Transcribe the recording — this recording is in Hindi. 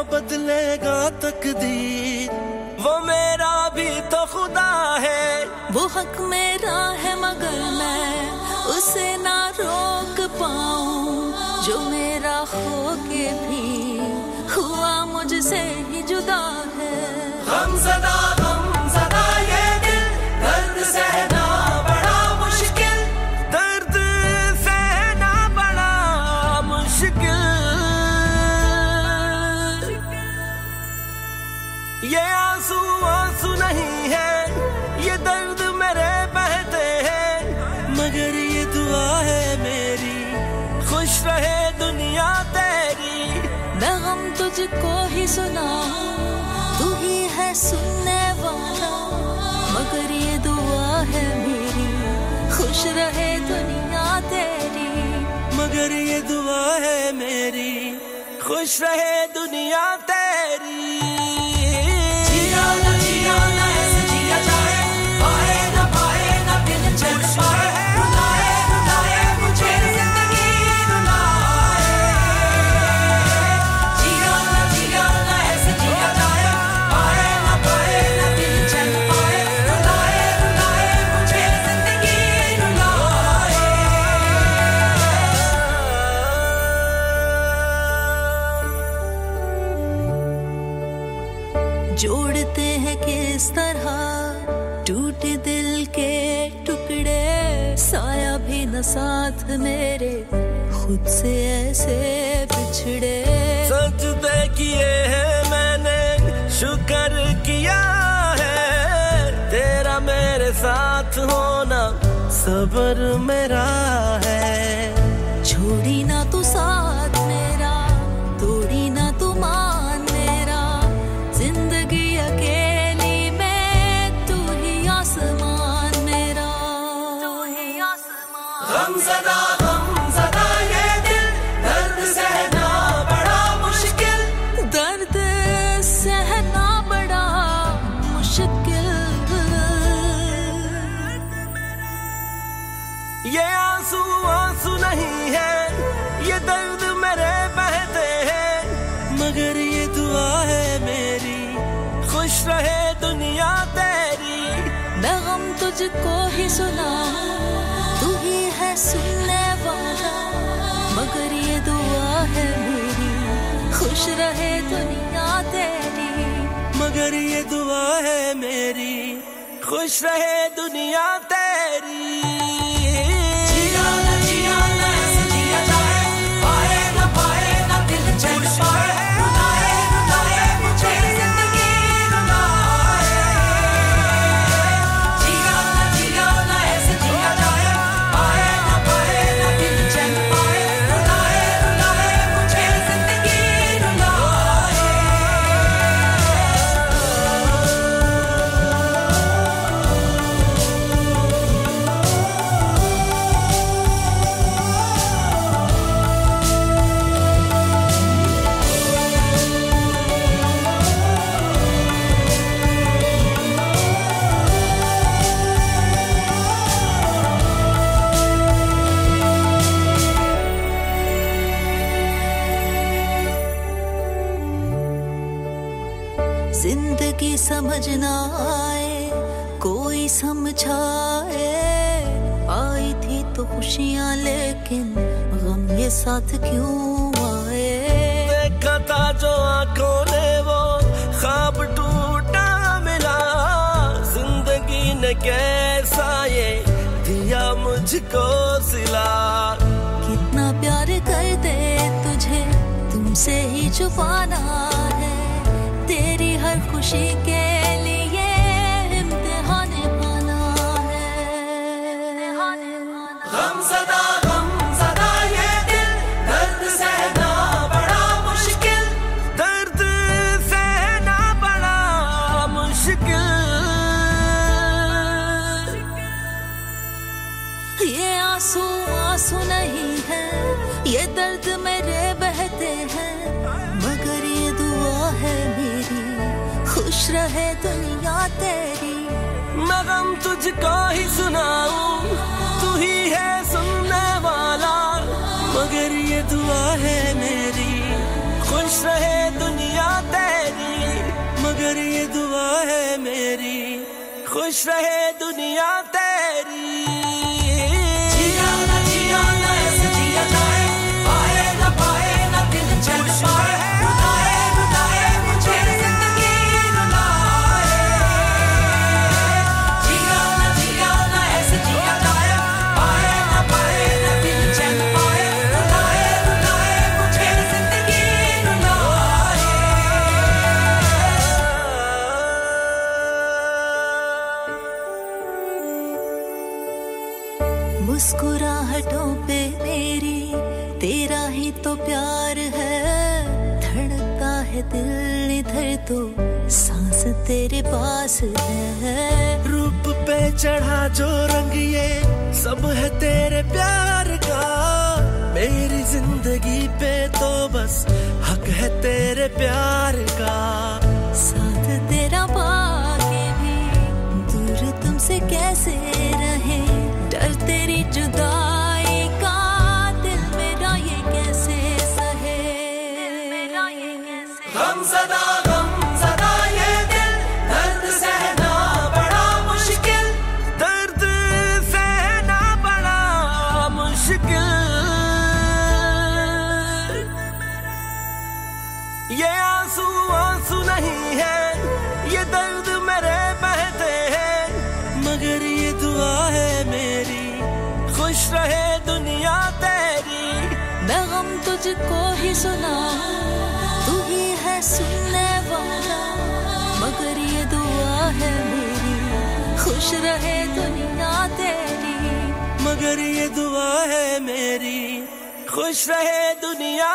बदलेगा तकदीर, वो मेरा भी तो खुदा है। वो हक मेरा है मगर मैं उसे ना रोक पाऊं, जो मेरा हो के भी हुआ मुझसे ही जुदा है। गमज़दा ये दिल, दर्द सहना बड़ा मुश्किल, दर्द सहना बड़ा मुश्किल। ये आंसू आंसू नहीं है, ये दर्द मेरे बहते हैं, मगर ये दुआ है मेरी, खुश रहे दुनिया तेरी। मैं गम तुझको ही सुनाऊं, तू ही है सुनने वाला, मगर ये दुआ है मेरी, खुश रहे दुनिया तेरी। मगर ये दुआ है मेरी, खुश रहे दुनिया तेरी। जिया ना ऐसे जिया जाए, पाए ना दिल चल पाए, रुलाए मुझे जिंदगी रुलाए। जिया ना ऐसे जिया जाए, पाए ना दिल चल पाए, रुलाए मुझे जिंदगी रुलाए। जोड़ते हैं किस तरह टूटे दिल के टुकड़े, साया भी न साथ मेरे, खुद से ऐसे बिछड़े। सजदे किए हैं मैंने, शुक्र किया है, तेरा मेरे साथ होना सब्र मेरा है। छोड़ी ना तू साथ मेरा, तोड़ी ना तू मान मेरा, जिंदगी अकेली में तू ही आसमान मेरा, तू ही आसमान। गमज़दा ये दिल, दर्द सहना बड़ा मुश्किल, दर्द सहना बड़ा मुश्किल। ये आंसू आंसू नहीं है, ये दर्द मेरे बहते हैं, मगर ये दुआ है मेरी, खुश रहे दुनिया तेरी। मैं गम तुझको ही सुनाऊं, तू ही है सुनने वाला, मगर ये दुआ है मेरी, खुश रहे दुनिया तेरी। मगर ये दुआ है मेरी, खुश रहे दुनिया तेरी। जिया ना ऐसे जिया जाए, पाए ना दिल चल पाए, रुलाए मुझे जिंदगी रुलाए। जिया ना ऐसे जिया जाए, पाए ना दिल चल पाए, रुलाए मुझे जिंदगी रुलाए। जिंदगी समझ ना आए, कोई समझाए, आई थी तो खुशियां लेकिन गम ये साथ क्यों आए। देखा था जो आंखों ने वो ख्वाब टूटा मिला, जिंदगी ने कैसा ये दिया मुझको सिला। कितना प्यार करते तुझे, तुमसे ही छुपाना है, तेरी हर खुशी के लिए इम्तिहान पाना है। गमज़दा ये दिल, दर्द सहना बड़ा मुश्किल, दर्द सहना बड़ा मुश्किल। ये आंसू आंसू नहीं है, ये दर्द मेरे बहते हैं, मगर ये दुआ है मेरी, खुश रहे दुनिया तेरी। मैं गम तुझको ही सुनाऊं, तू ही है सुनने वाला, मगर ये दुआ है मेरी, खुश रहे दुनिया खुश रहे दुनिया तेरी। जिया ना ऐसे जिया जाए, पाए ना दिल चल पाए, रुलाए मुझे जिंदगी रुलाए। जिया ना ऐसे जिया जाए, पाए ना दिल चल पाए, रुलाए मुझे जिंदगी रुलाए। मुस्कुराहटों पे मेरी तेरा ही तो प्यार है, धड़कता है दिल इधर तो सांस तेरे पास है। रूप पे चढ़ा जो रंग ये सब है तेरे प्यार का, मेरी जिंदगी पे तो बस हक है तेरे प्यार का। साथ तेरा पाके भी दूर तुमसे कैसे रहे, डर तेरी जुदाई का दिल मेरा ये कैसे सहे। गम सदा ये दिल, दर्द सहना बड़ा मुश्किल, दर्द सहना बड़ा मुश्किल। ये आंसू नहीं है, ये दर्द मेरे बहते हैं, मगर ये दुआ है मेरी, खुश रहे दुनिया तेरी। मैं गम तुझको ही सुनाऊं, तू ही है सुनने वाला, मगर ये दुआ है मेरी, खुश रहे दुनिया तेरी। मगर ये दुआ है मेरी, खुश रहे दुनिया